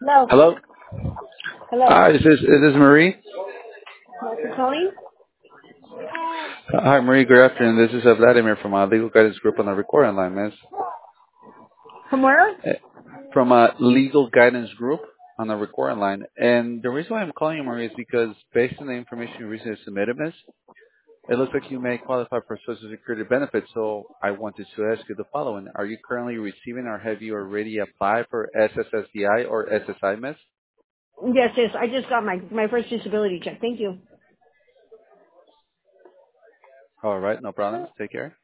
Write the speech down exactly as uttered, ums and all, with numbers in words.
Hello. Hello. Hello. Hi, is this is this Marie? Yes, you're calling? Uh, Hi, Marie. Good afternoon. This is uh, Vladimir from uh, Legal Guidance Group on the recording line, miss. From where? Uh, From uh, Legal Guidance Group on the recording line. And the reason why I'm calling you, Marie, is because based on the information you recently submitted, miss, it looks like you may qualify for Social Security benefits. So I wanted to ask you the following: Are you currently receiving, or have you already applied for S S S D I or S S I, miss? Yes, yes. I just got my my first disability check. Thank you. All right, no problem. Take care.